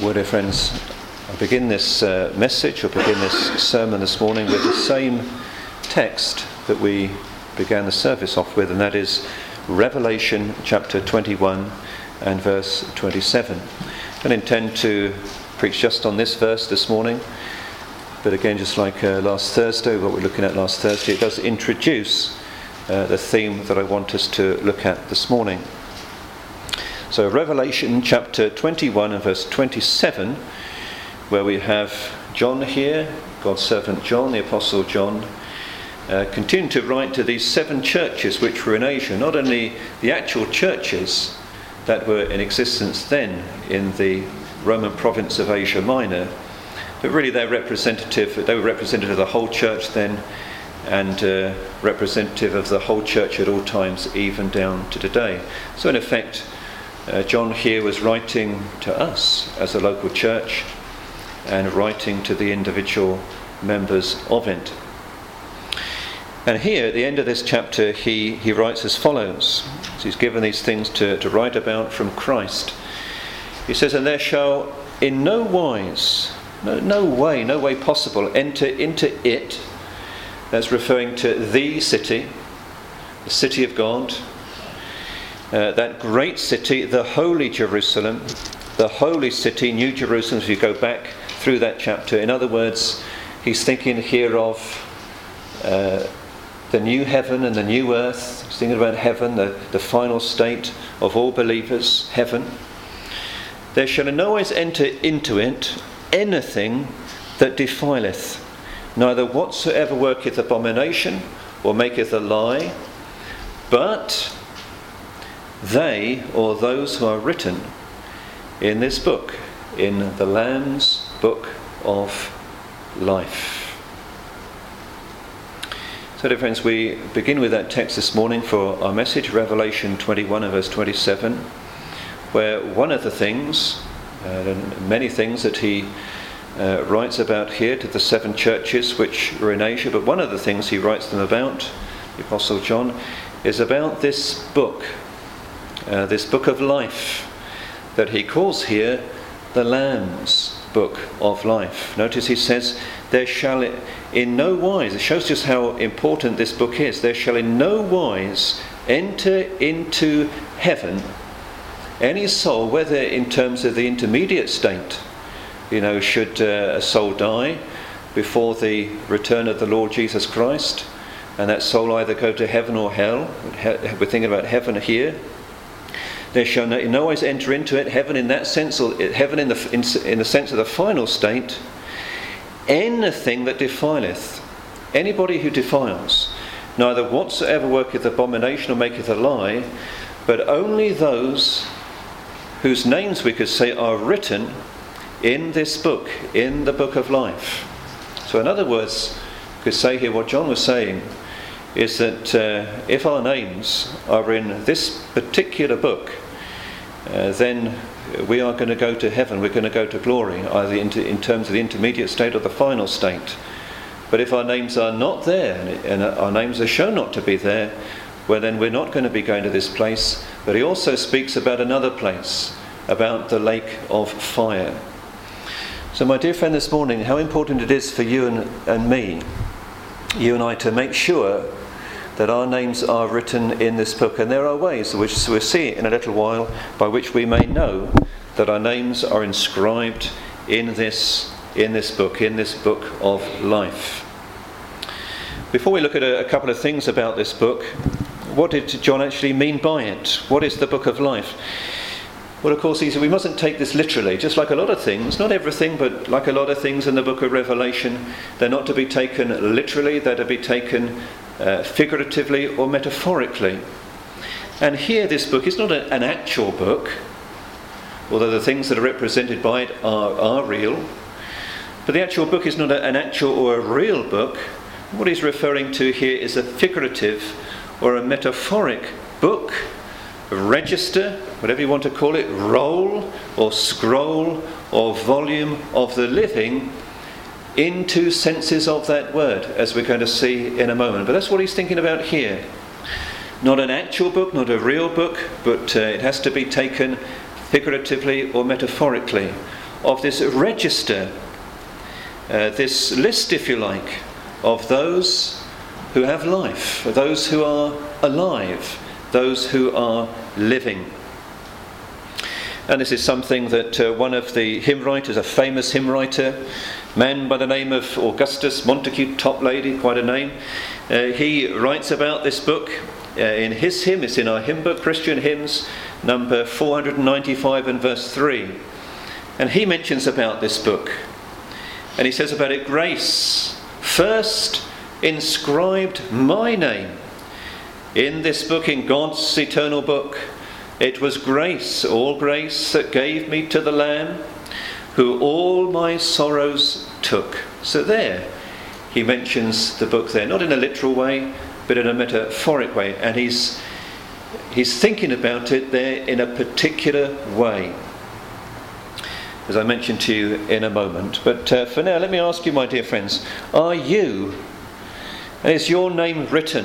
Well, dear friends, I begin this message, or begin this sermon this morning with the same text that we began the service off with, and that is Revelation chapter 21 and verse 27. I don't intend to preach just on this verse this morning, but again, just like last Thursday, what we were looking at last Thursday, it does introduce the theme that I want us to look at this morning. So Revelation chapter 21 and verse 27, where we have John here, God's servant John, the Apostle John, continuing to write to these 7 churches which were in Asia, not only the actual churches that were in existence then in the Roman province of Asia Minor, but really they were representative of the whole church then, and representative of the whole church at all times, even down to today. So in effect, John here was writing to us as a local church and writing to the individual members of it. And here at the end of this chapter he writes as follows. So he's given these things to write about from Christ. He says, "And there shall in no wise, no way possible enter into it," that's referring to the city of God, that great city, the holy Jerusalem, the holy city, New Jerusalem, if you go back through that chapter. In other words, he's thinking here of the new heaven and the new earth. He's thinking about heaven, the final state of all believers, heaven. "There shall in no wise enter into it anything that defileth, neither whatsoever worketh abomination or maketh a lie, but they, or those who are written in this book, in the Lamb's book of life." So dear friends, we begin with that text this morning for our message, Revelation 21 and verse 27, where one of the things, many things that he writes about here to the 7 churches which are in Asia, but one of the things he writes them about, the Apostle John, is about this book of life, that he calls here the Lamb's book of life. Notice he says, "There shall in no wise," it shows just how important this book is, "there shall in no wise enter into heaven any soul," whether in terms of the intermediate state, should a soul die before the return of the Lord Jesus Christ, and that soul either go to heaven or hell. We're thinking about heaven here. "There shall in no wise enter into it," heaven in that sense, or heaven in the sense of the final state, "anything that defileth," anybody who defiles, "neither whatsoever worketh abomination or maketh a lie, but only those whose names," we could say, "are written in this book, in the book of life." So in other words, we could say here what John was saying is that if our names are in this particular book, then we are going to go to heaven, we're going to go to glory, either in terms of the intermediate state or the final state. But if our names are not there, and our names are shown not to be there, well then we're not going to be going to this place. But he also speaks about another place, about the lake of fire. So my dear friend, this morning, how important it is for you and me, you and I, to make sure that our names are written in this book. And there are ways, which we'll see in a little while, by which we may know that our names are inscribed in this book of life. Before we look at a couple of things about this book, what did John actually mean by it? What is the book of life? Well, of course, he said we mustn't take this literally, just like a lot of things, not everything, but like a lot of things in the book of Revelation, they're not to be taken literally, they're to be taken figuratively or metaphorically. And here this book is not an actual book, although the things that are represented by it are real, but the actual book is not an actual or a real book. What he's referring to here is a figurative or a metaphoric book, register, whatever you want to call it, roll or scroll or volume of the living, in 2 senses of that word, as we're going to see in a moment. But that's what he's thinking about here. Not an actual book, not a real book, but it has to be taken figuratively or metaphorically. of this register, this list, if you like, of those who have life, those who are alive, those who are living. And this is something that one of the hymn writers, a famous hymn writer, man by the name of Augustus Montague Toplady, quite a name, he writes about this book in his hymn. It's in our hymn book, Christian Hymns, number 495 and verse 3. And he mentions about this book. And he says about it, grace first inscribed my name in this book, in God's eternal book. It was grace, all grace, that gave me to the Lamb, who all my sorrows took. So there, he mentions the book there, not in a literal way, but in a metaphoric way. And he's thinking about it there in a particular way, as I mentioned to you in a moment. But for now, let me ask you, my dear friends, are you, and is your name written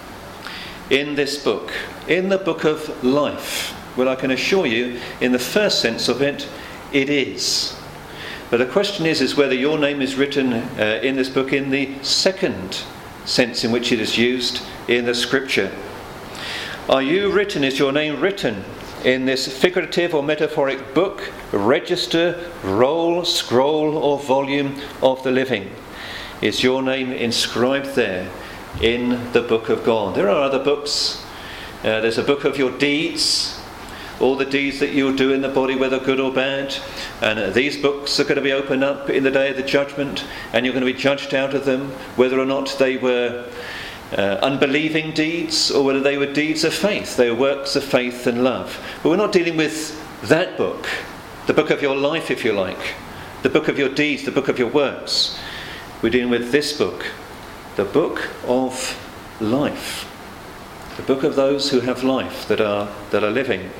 in this book, in the book of life? Well, I can assure you, in the first sense of it, it is. But the question is whether your name is written in this book in the second sense in which it is used in the Scripture. Are you written, is your name written in this figurative or metaphoric book, register, roll, scroll or volume of the living? Is your name inscribed there in the book of God? There are other books. There's a book of your deeds, all the deeds that you'll do in the body, whether good or bad. And these books are going to be opened up in the day of the judgment, and you're going to be judged out of them, whether or not they were unbelieving deeds or whether they were deeds of faith. They were works of faith and love. But we're not dealing with that book, the book of your life, if you like, the book of your deeds, the book of your works. We're dealing with this book, the book of life, the book of those who have life, that are living.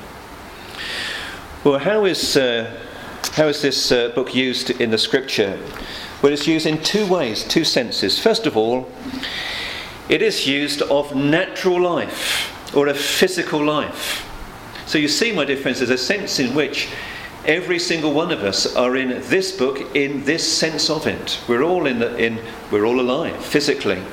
Well, how is this book used in the Scripture? Well, it's used in two ways, two senses. First of all, it is used of natural life, or of physical life. So you see, my dear friends, there's a sense in which every single one of us are in this book, in this sense of it. We're all we're all alive physically.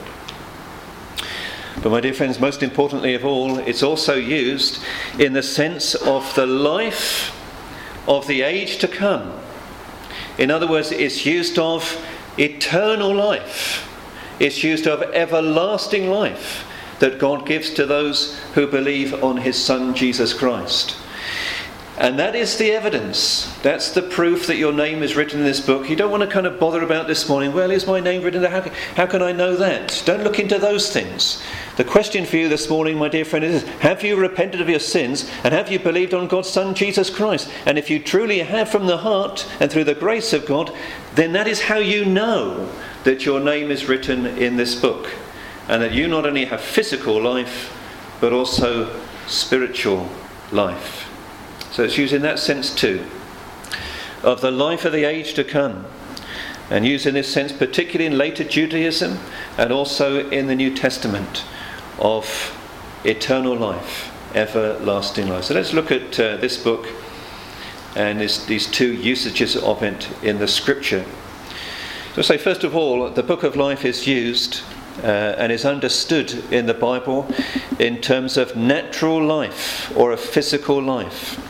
But my dear friends, most importantly of all, it's also used in the sense of the life of the age to come. In other words, it's used of eternal life. It's used of everlasting life that God gives to those who believe on his Son, Jesus Christ. And that is the evidence. That's the proof that your name is written in this book. You don't want to kind of bother about this morning, well, is my name written there? How can I know that? Don't look into those things. The question for you this morning, my dear friend, is, have you repented of your sins and have you believed on God's Son, Jesus Christ? And if you truly have from the heart and through the grace of God, then that is how you know that your name is written in this book, and that you not only have physical life, but also spiritual life. So it's used in that sense too, of the life of the age to come, and used in this sense particularly in later Judaism and also in the New Testament, of eternal life, everlasting life. So let's look at this book and these two usages of it in the Scripture. So say, first of all, the book of life is used and is understood in the Bible in terms of natural life or of physical life.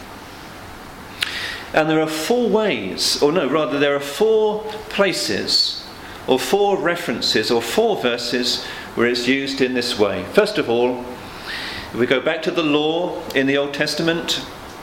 And there are there are four places or four references or four verses where it's used in this way. First of all, if we go back to the law in the Old Testament,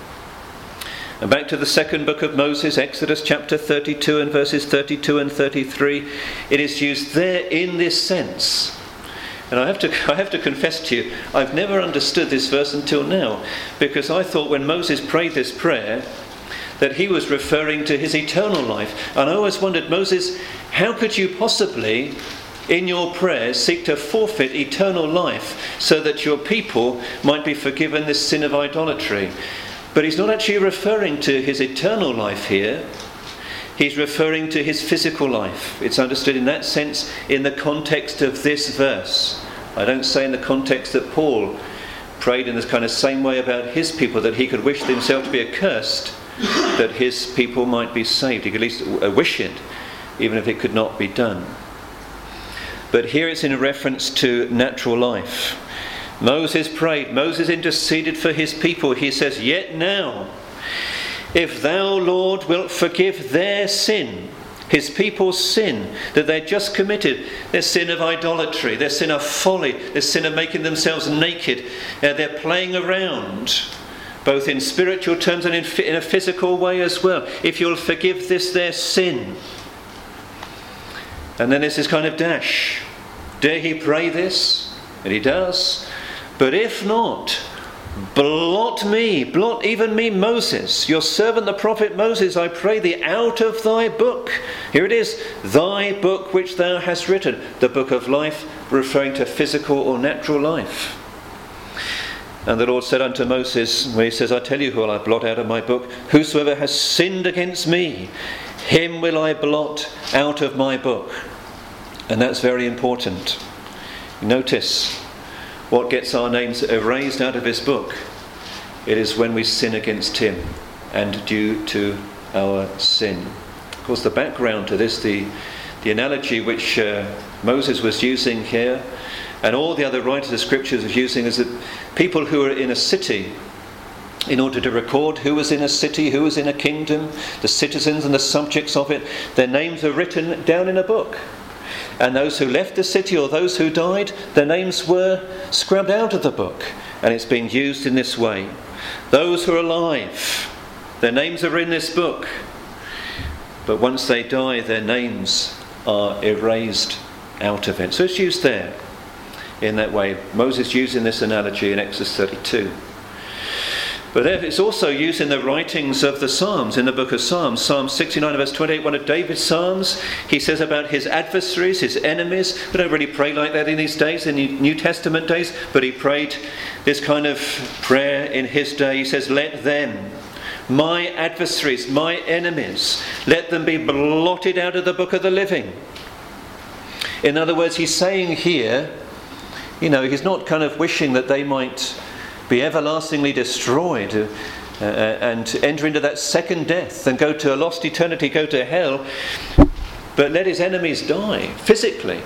and back to the second book of Moses, Exodus chapter 32 and verses 32 and 33, it is used there in this sense. And I have to confess to you, I've never understood this verse until now, because I thought when Moses prayed this prayer that he was referring to his eternal life. And I always wondered, Moses, how could you possibly in your prayers seek to forfeit eternal life so that your people might be forgiven this sin of idolatry? But he's not actually referring to his eternal life here. He's referring to his physical life. It's understood in that sense in the context of this verse. I don't say in the context that Paul prayed in this kind of same way about his people, that he could wish himself to be accursed that his people might be saved. He could at least wish it, even if it could not be done. But here it's in reference to natural life. Moses prayed, Moses interceded for his people. He says, "Yet now, if thou, Lord, wilt forgive their sin," his people's sin that they'd just committed, their sin of idolatry, their sin of folly, their sin of making themselves naked. They're playing around, both in spiritual terms and in a physical way as well. If you'll forgive this, their sin. And then there's this kind of dash. Dare he pray this? And he does. But if not, blot even me, Moses, your servant the prophet Moses, I pray thee, out of thy book. Here it is, thy book which thou hast written. The book of life, referring to physical or natural life. And the Lord said unto Moses, when he says, I tell you who will I blot out of my book, whosoever has sinned against me, him will I blot out of my book. And that's very important. Notice what gets our names erased out of his book. It is when we sin against him and due to our sin. Of course, the background to this, the analogy which Moses was using here, and all the other writers of scriptures are using, is that people who are in a city, in order to record who was in a city, who was in a kingdom, the citizens and the subjects of it, their names are written down in a book. And those who left the city or those who died, their names were scrubbed out of the book. And it's being used in this way. Those who are alive, their names are in this book. But once they die, their names are erased out of it. So it's used there in that way. Moses using this analogy in Exodus 32. But it's also used in the writings of the Psalms, in the book of Psalms. Psalm 69 verse 28, one of David's Psalms. He says about his adversaries, his enemies. We don't really pray like that in these days, in the New Testament days. But he prayed this kind of prayer in his day. He says, let them, my adversaries, my enemies, let them be blotted out of the book of the living. In other words, he's saying here, he's not kind of wishing that they might be everlastingly destroyed and enter into that second death and go to a lost eternity, go to hell. But let his enemies die physically.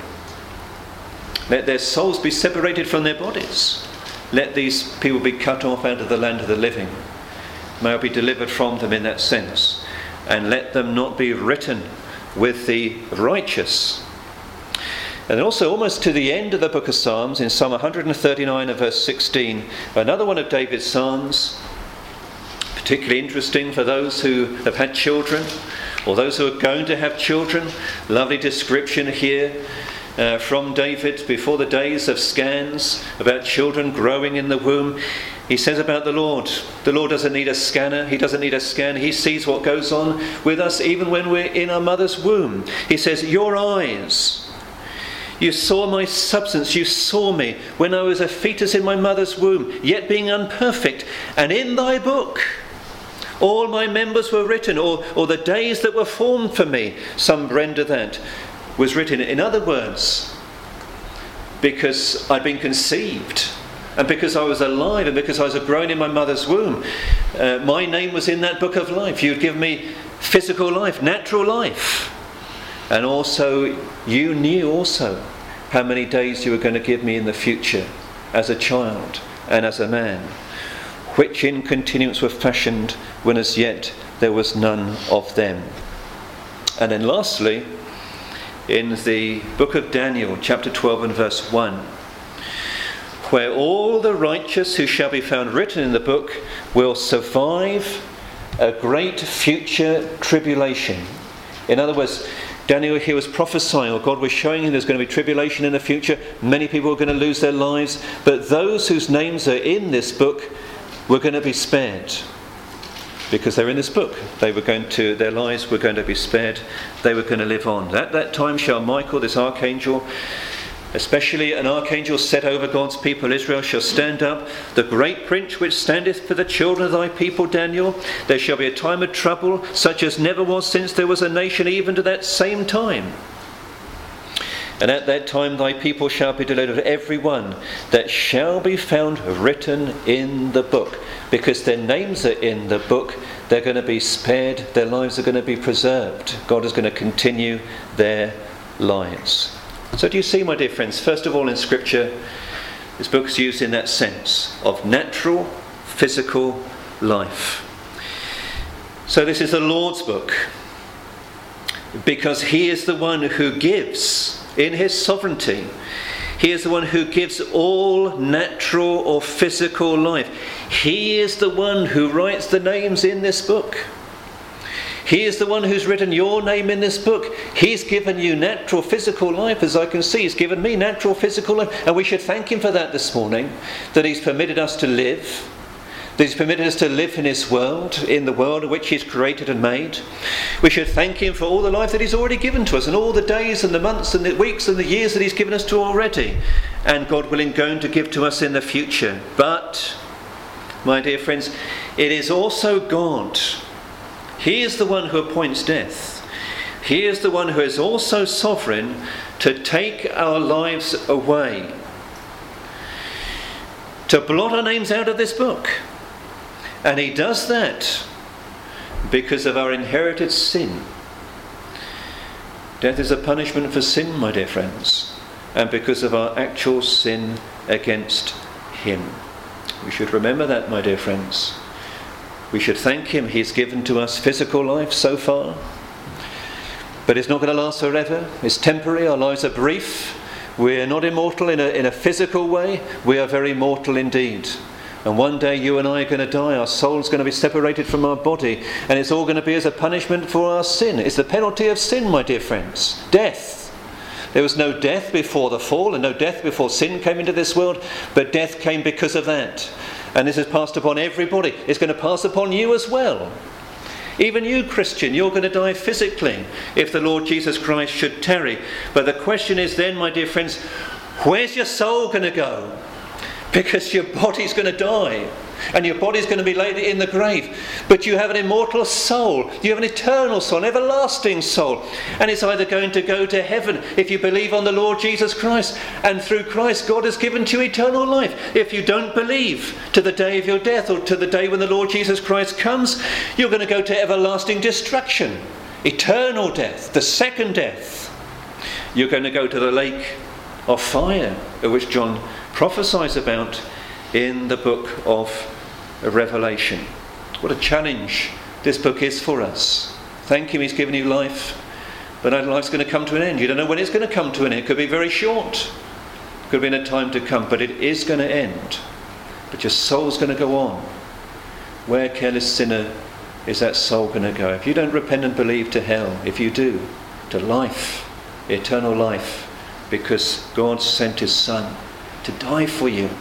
Let their souls be separated from their bodies. Let these people be cut off out of the land of the living. May I be delivered from them in that sense. And let them not be written with the righteous. And also almost to the end of the book of Psalms, in Psalm 139 and verse 16, another one of David's Psalms, particularly interesting for those who have had children, or those who are going to have children. Lovely description here from David before the days of scans, about children growing in the womb. He says about the Lord doesn't need a scanner, he doesn't need a scan, he sees what goes on with us even when we're in our mother's womb. He says, your eyes, you saw my substance, you saw me when I was a fetus in my mother's womb, yet being unperfect. And in thy book, all my members were written, or the days that were formed for me, some render that, was written. In other words, because I'd been conceived, and because I was alive, and because I was grown in my mother's womb, my name was in that book of life. You'd give me physical life, natural life. And also, you knew also how many days you were going to give me in the future as a child and as a man, which in continuance were fashioned when as yet there was none of them. And then lastly, in the book of Daniel, chapter 12 and verse 1, where all the righteous who shall be found written in the book will survive a great future tribulation. In other words, Daniel here was prophesying, or God was showing him there's going to be tribulation in the future. Many people are going to lose their lives. But those whose names are in this book were going to be spared. Because they're in this book. Their lives were going to be spared. They were going to live on. At that time shall Michael, this archangel, especially an archangel set over God's people Israel, shall stand up, the great prince which standeth for the children of thy people, Daniel. There shall be a time of trouble, such as never was since there was a nation, even to that same time. And at that time thy people shall be delivered, every one that shall be found written in the book. Because their names are in the book, they're going to be spared, their lives are going to be preserved. God is going to continue their lives. So do you see, my dear friends, first of all in Scripture, this book is used in that sense of natural, physical life. So this is the Lord's book, because he is the one who gives in his sovereignty. He is the one who gives all natural or physical life. He is the one who writes the names in this book. He is the one who's written your name in this book. He's given you natural physical life, as I can see. He's given me natural physical life. And we should thank him for that this morning, that he's permitted us to live, that he's permitted us to live in his world, in the world which he's created and made. We should thank him for all the life that he's already given to us, and all the days and the months and the weeks and the years that he's given us to already, and God willing going to give to us in the future. But, my dear friends, it is also God. He is the one who appoints death. He is the one who is also sovereign to take our lives away, to blot our names out of this book. And he does that because of our inherited sin. Death is a punishment for sin, my dear friends, and because of our actual sin against him. We should remember that, my dear friends. We should thank him. He's given to us physical life so far, but it's not going to last forever. It's temporary. Our lives are brief. We're not immortal in a physical way. We are very mortal indeed. And one day you and I are going to die. Our soul's going to be separated from our body. And it's all going to be as a punishment for our sin. It's the penalty of sin, my dear friends. Death. There was no death before the fall and no death before sin came into this world. But death came because of that. And this is passed upon everybody. It's going to pass upon you as well. Even you, Christian, you're going to die physically if the Lord Jesus Christ should tarry. But the question is then, my dear friends, where's your soul going to go? Because your body's going to die and your body's going to be laid in the grave. But you have an immortal soul. You have an eternal soul, an everlasting soul. And it's either going to go to heaven if you believe on the Lord Jesus Christ. And through Christ, God has given to you eternal life. If you don't believe to the day of your death or to the day when the Lord Jesus Christ comes, you're going to go to everlasting destruction. Eternal death, the second death. You're going to go to the lake of fire, of which John prophesies about in the book of Revelation. What a challenge this book is for us. Thank him, he's given you life, but that life's going to come to an end. You don't know when it's going to come to an end. It could be very short, it could be in a time to come, but it is going to end. But your soul's going to go on. Where, careless sinner, is that soul going to go? If you don't repent and believe, to hell. If you do, to life, eternal life, because God sent his Son to die for you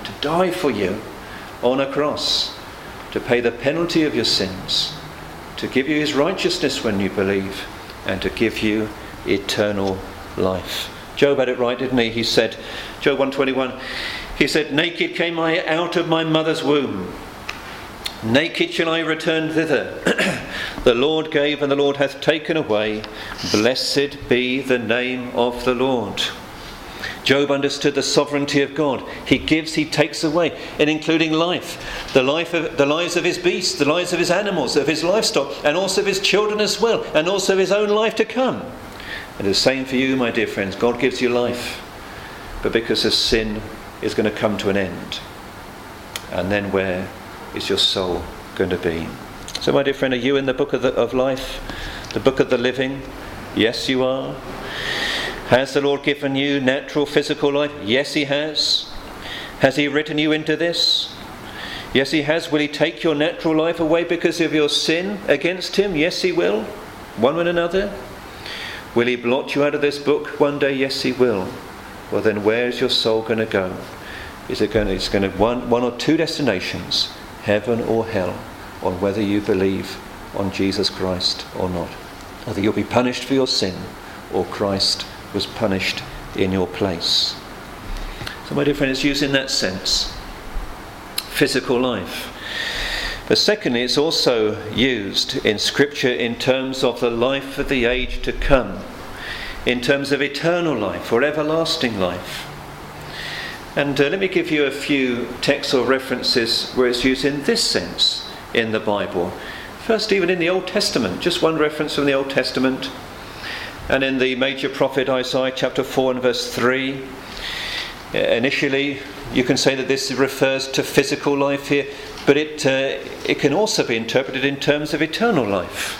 on a cross, to pay the penalty of your sins, to give you his righteousness when you believe, and to give you eternal life. Job had it right, didn't he? He said, Job 121, he said, naked came I out of my mother's womb. Naked shall I return thither. The Lord gave and the Lord hath taken away. Blessed be the name of the Lord. Job understood the sovereignty of God. He gives, he takes away, and including life. The lives of his beasts, the lives of his animals, of his livestock, and also of his children as well, and also of his own life to come. And the same for you, my dear friends. God gives you life, but because of sin is going to come to an end. And then where is your soul going to be? So, my dear friend, are you in the book of life, the book of the living? Yes, you are. Has the Lord given you natural physical life? Yes, he has. Has he written you into this? Yes, he has. Will he take your natural life away because of your sin against him? Yes, he will. One and another. Will he blot you out of this book one day? Yes, he will. Well, then where is your soul going to go? It's going to one or two destinations, heaven or hell, on whether you believe on Jesus Christ or not. Whether you'll be punished for your sin or Christ was punished in your place. So, my dear friend, it's used in that sense. Physical life. But secondly, it's also used in Scripture in terms of the life of the age to come. in terms of eternal life or everlasting life. And let me give you a few texts or references where it's used in this sense in the Bible. First, even in the Old Testament, just one reference from the Old Testament. And in the major prophet Isaiah chapter 4 and verse 3, initially you can say that this refers to physical life here, but it can also be interpreted in terms of eternal life,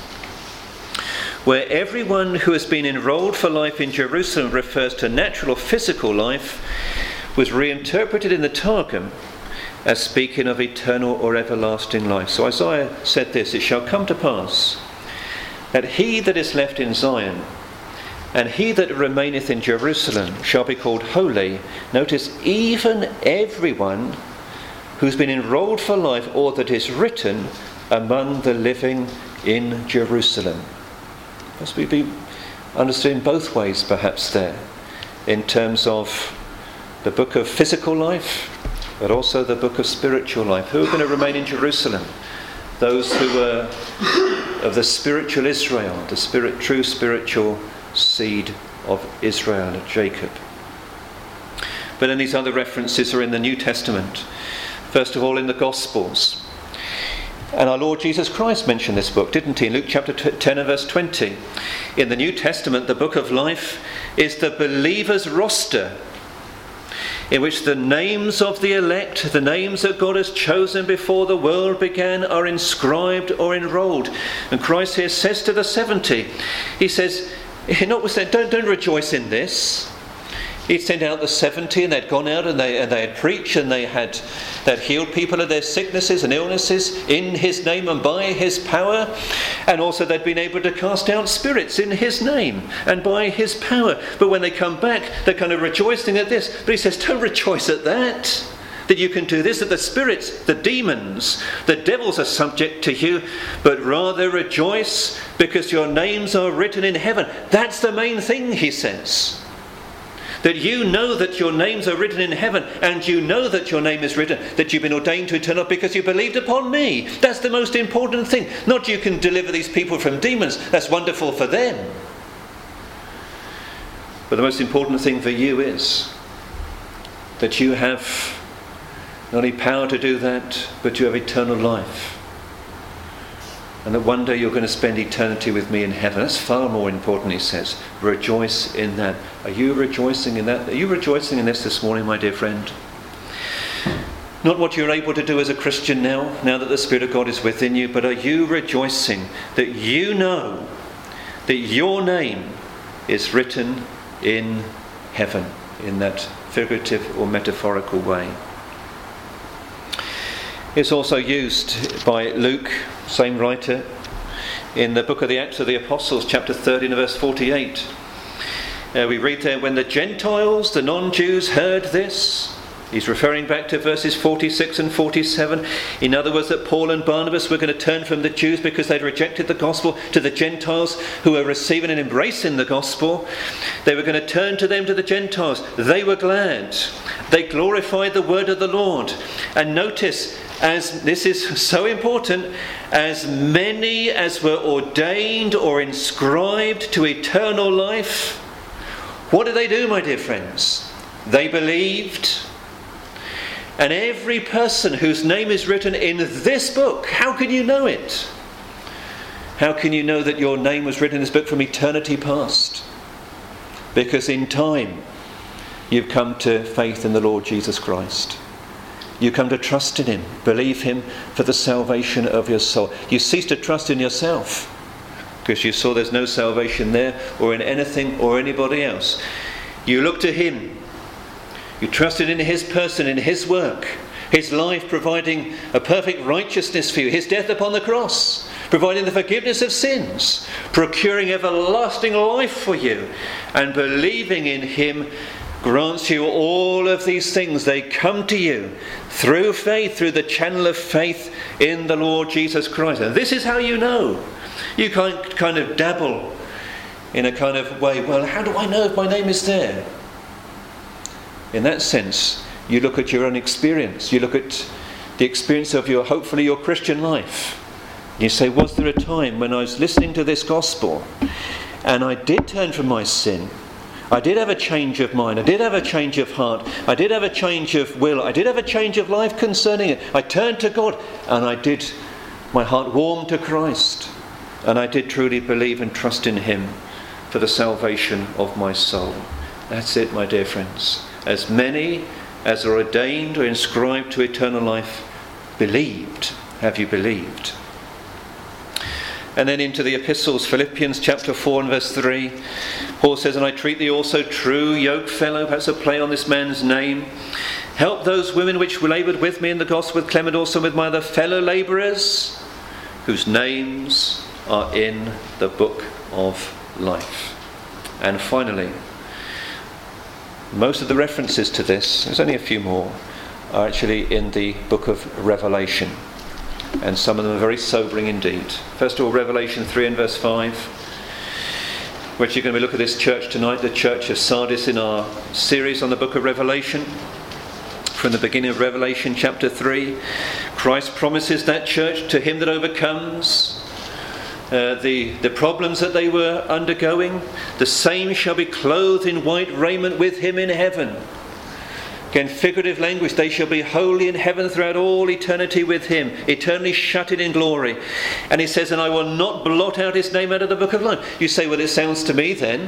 where everyone who has been enrolled for life in Jerusalem refers to natural or physical life, was reinterpreted in the Targum as speaking of eternal or everlasting life. So Isaiah said this, "It shall come to pass that he that is left in Zion and he that remaineth in Jerusalem shall be called holy." Notice, even everyone who's been enrolled for life, or that is written among the living in Jerusalem. Must we be understood in both ways perhaps there, in terms of the book of physical life, but also the book of spiritual life. Who are going to remain in Jerusalem? Those who are of the spiritual Israel, the true spiritual seed of Israel, of Jacob. But then these other references are in the New Testament. First of all, in the Gospels. And our Lord Jesus Christ mentioned this book, didn't he? In Luke chapter 10 and verse 20. In the New Testament, the book of life is the believer's roster, in which the names of the elect, the names that God has chosen before the world began, are inscribed or enrolled. And Christ here says to the 70, he says, notwithstanding, don't rejoice in this. He'd sent out the 70 and they'd gone out and they had preached and they'd healed people of their sicknesses and illnesses in his name and by his power. And also they'd been able to cast out spirits in his name and by his power. But when they come back, they're kind of rejoicing at this. But he says, don't rejoice at that you can do this, that the spirits, the demons, the devils are subject to you, but rather rejoice because your names are written in heaven. That's the main thing, he says. That you know that your names are written in heaven, and you know that your name is written, that you've been ordained to eternal life because you believed upon me. That's the most important thing. Not you can deliver these people from demons. That's wonderful for them. But the most important thing for you is that you have not only power to do that, but you have eternal life. And that one day you're going to spend eternity with me in heaven. That's far more important, he says. Rejoice in that. Are you rejoicing in that? Are you rejoicing in this morning, my dear friend? Not what you're able to do as a Christian now that the Spirit of God is within you, but are you rejoicing that you know that your name is written in heaven, in that figurative or metaphorical way? It's also used by Luke, same writer, in the book of the Acts of the Apostles, chapter 13 and verse 48. We read there, when the Gentiles, the non-Jews, heard this, he's referring back to verses 46 and 47. In other words, that Paul and Barnabas were going to turn from the Jews because they'd rejected the gospel to the Gentiles who were receiving and embracing the gospel. They were going to turn to them, to the Gentiles. They were glad. They glorified the word of the Lord. And notice, as this is so important, as many as were ordained or inscribed to eternal life, what did they do, my dear friends? They believed. And every person whose name is written in this book, how can you know it? How can you know that your name was written in this book from eternity past? Because in time you've come to faith in the Lord Jesus Christ. You come to trust in him, believe him for the salvation of your soul. You cease to trust in yourself because you saw there's no salvation there or in anything or anybody else. You look to him. You trusted in his person, in his work, his life providing a perfect righteousness for you, his death upon the cross, providing the forgiveness of sins, procuring everlasting life for you, and believing in him grants you all of these things. They come to you through faith, through the channel of faith in the Lord Jesus Christ. And this is how you know. You can't kind of dabble in a kind of way, well, how do I know if my name is there? In that sense, you look at your own experience. You look at the experience of hopefully your Christian life. You say, was there a time when I was listening to this gospel And I did turn from my sin. I did have a change of mind. I did have a change of heart. I did have a change of will. I did have a change of life concerning it. I turned to God, and my heart warmed to Christ. And I did truly believe and trust in him for the salvation of my soul. That's it, my dear friends. As many as are ordained or inscribed to eternal life believed. Have you believed? And then into the epistles, Philippians chapter 4 and verse 3. Paul says, and I treat thee also true, yoke fellow, perhaps a play on this man's name. Help those women which laboured with me in the gospel, with Clement also, with my other fellow labourers, whose names are in the book of life. And finally, most of the references to this, there's only a few more, are actually in the book of Revelation. And some of them are very sobering indeed. First of all, Revelation 3 and verse 5, which you're going to look at this church tonight, the church of Sardis, in our series on the book of Revelation. From the beginning of Revelation chapter 3, Christ promises that church to him that overcomes the problems that they were undergoing. The same shall be clothed in white raiment with him in heaven. Again, figurative language, they shall be holy in heaven throughout all eternity with him, eternally shutted in glory. And he says, and I will not blot out his name out of the book of life. You say, well, it sounds to me then,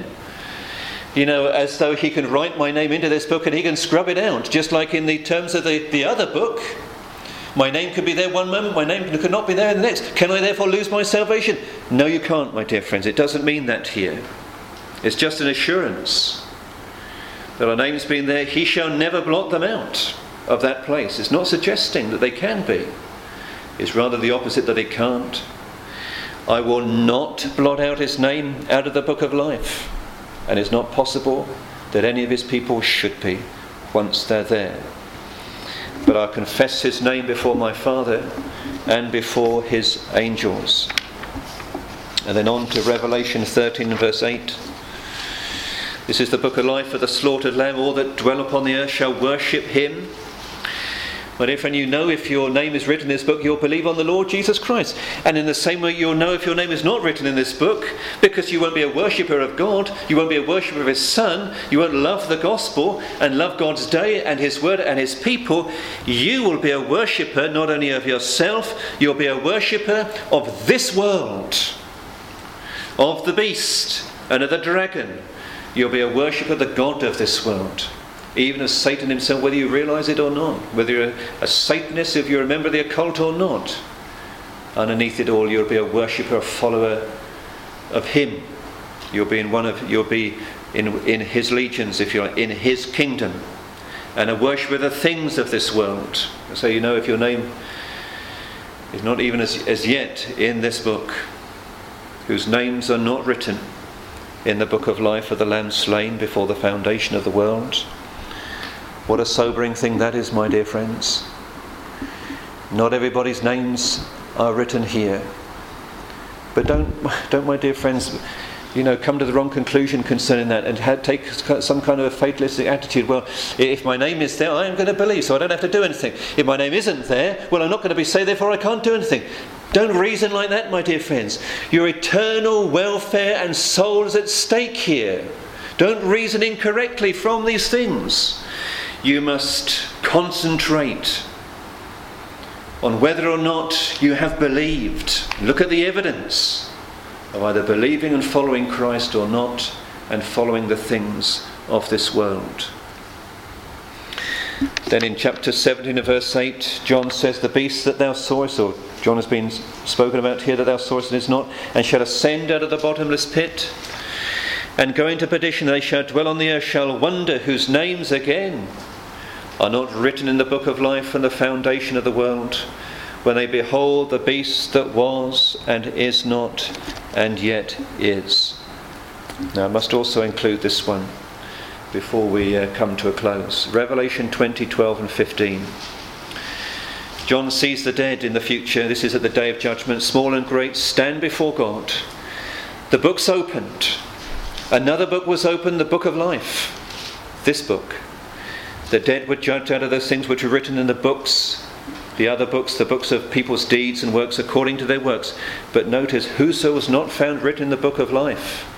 as though he can write my name into this book and he can scrub it out, just like in the terms of the other book. My name could be there one moment, my name could not be there in the next. Can I therefore lose my salvation? No, you can't, my dear friends. It doesn't mean that here. It's just an assurance that our names being there, he shall never blot them out of that place. It's not suggesting that they can be. It's rather the opposite, that he can't. I will not blot out his name out of the book of life. And it's not possible that any of his people should be once they're there. But I'll confess his name before my Father and before his angels. And then on to Revelation 13 and verse 8. This is the book of life of the slaughtered lamb. All that dwell upon the earth shall worship him. But if your name is written in this book, you'll believe on the Lord Jesus Christ. And in the same way, you'll know if your name is not written in this book, because you won't be a worshipper of God, you won't be a worshipper of his Son, you won't love the gospel and love God's day and his word and his people. You will be a worshipper not only of yourself, you'll be a worshipper of this world, of the beast and of the dragon. You'll be a worshipper of the God of this world. Even as Satan himself, whether you realise it or not, whether you're a Satanist, if you're a member of the occult or not, underneath it all, you'll be a worshipper, a follower of him. You'll be in his legions, if you like, in his kingdom, and a worshipper of the things of this world. So if your name is not even as yet in this book, whose names are not written in the book of life of the Lamb slain before the foundation of the world. What a sobering thing that is, my dear friends. Not everybody's names are written here. But don't, my dear friends, come to the wrong conclusion concerning that and take some kind of a fatalistic attitude. Well, if my name is there, I am going to believe, so I don't have to do anything. If my name isn't there, well, I'm not going to be saved, therefore I can't do anything. Don't reason like that, my dear friends. Your eternal welfare and soul is at stake here. Don't reason incorrectly from these things. You must concentrate on whether or not you have believed. Look at the evidence of either believing and following Christ or not, and following the things of this world. Then in chapter 17 and verse 8, John says, the beast that thou sawest, or John has been spoken about here, that thou sawest and is not, and shall ascend out of the bottomless pit, and go into perdition. They shall dwell on the earth, shall wonder, whose names again are not written in the book of life from the foundation of the world, when they behold the beast that was and is not and yet is. Now I must also include this one before we come to a close. Revelation 20, 12 and 15. John sees the dead in the future. This is at the day of judgment. Small and great stand before God. The book's opened. Another book was opened, the book of life. This book. The dead were judged out of those things which were written in the books. The other books, the books of people's deeds and works according to their works. But notice, whoso was not found written in the book of life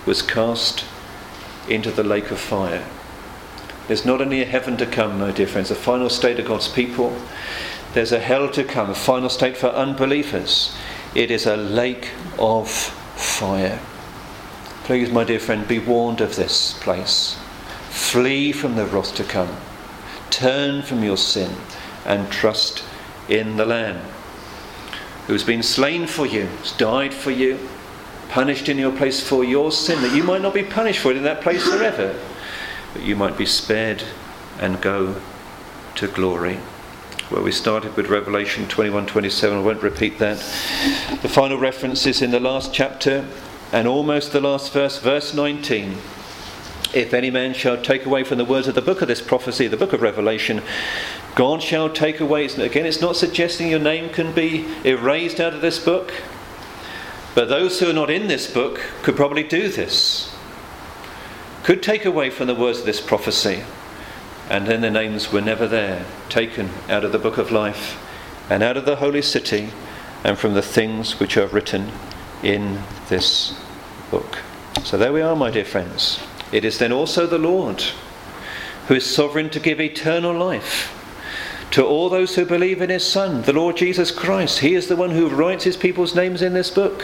was cast into the lake of fire. There's not only a heaven to come, my dear friends, a final state of God's people. There's a hell to come, a final state for unbelievers. It is a lake of fire. Please, my dear friend, be warned of this place. Flee from the wrath to come. Turn from your sin and trust in the Lamb, who's been slain for you, has died for you, punished in your place for your sin, that you might not be punished for it in that place forever, but you might be spared and go to glory. Well, we started with Revelation 21:27. I won't repeat that. The final reference is in the last chapter and almost the last verse, verse 19. If any man shall take away from the words of the book of this prophecy, the book of Revelation, God shall take away. Again, it's not suggesting your name can be erased out of this book, but those who are not in this book could probably do this. Could take away from the words of this prophecy, and then their names were never there, taken out of the book of life and out of the holy city and from the things which are written in this book. So there we are, my dear friends. It is then also the Lord who is sovereign to give eternal life to all those who believe in his Son, the Lord Jesus Christ. He is the one who writes his people's names in this book.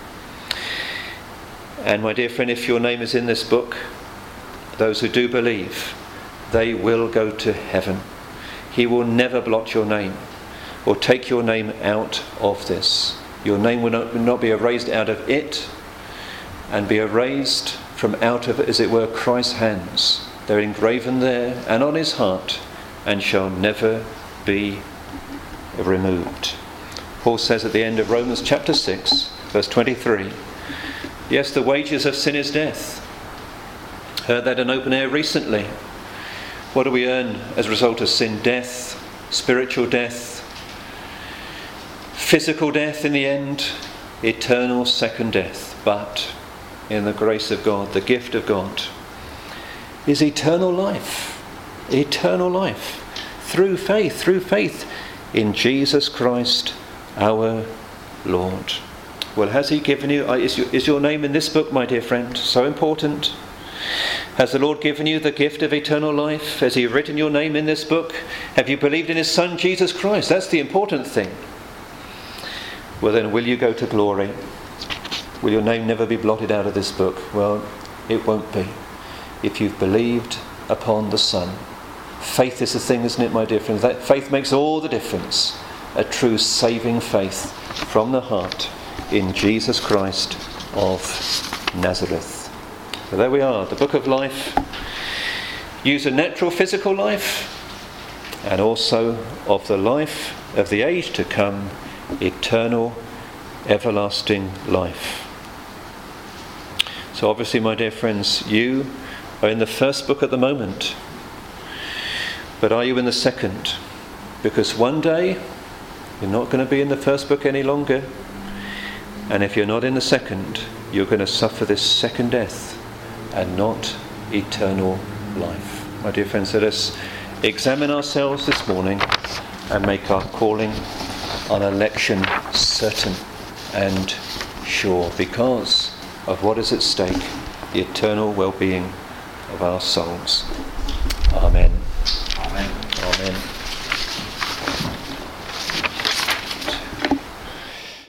And my dear friend, if your name is in this book, those who do believe, they will go to heaven. He will never blot your name or take your name out of this. Your name will not be erased out of it, and be erased from out of, as it were, Christ's hands. They're engraven there and on his heart, and shall never be removed. Paul says at the end of Romans chapter 6, verse 23, yes, the wages of sin is death. Heard that in open air recently. What do we earn as a result of sin? Death, spiritual death, physical death in the end, eternal second death. But in the grace of God, the gift of God is eternal life. Eternal life through faith in Jesus Christ our Lord. Well, has he given you, is your name in this book, my dear friend? So important. Has the Lord given you the gift of eternal life? Has he written your name in this book? Have you believed in his Son, Jesus Christ? That's the important thing. Well then, will you go to glory? Will your name never be blotted out of this book? Well, it won't be, if you've believed upon the Son. Faith is the thing, isn't it, my dear friends? That faith makes all the difference. A true saving faith from the heart in Jesus Christ of Nazareth. So there we are, the book of life. Use a natural physical life, and also of the life of the age to come, eternal, everlasting life. So obviously, my dear friends, you are in the first book at the moment. But are you in the second? Because one day, you're not going to be in the first book any longer. And if you're not in the second, you're going to suffer this second death and not eternal life. My dear friends, let us examine ourselves this morning and make our calling on election certain and sure, because of what is at stake, the eternal well-being of our souls. Amen.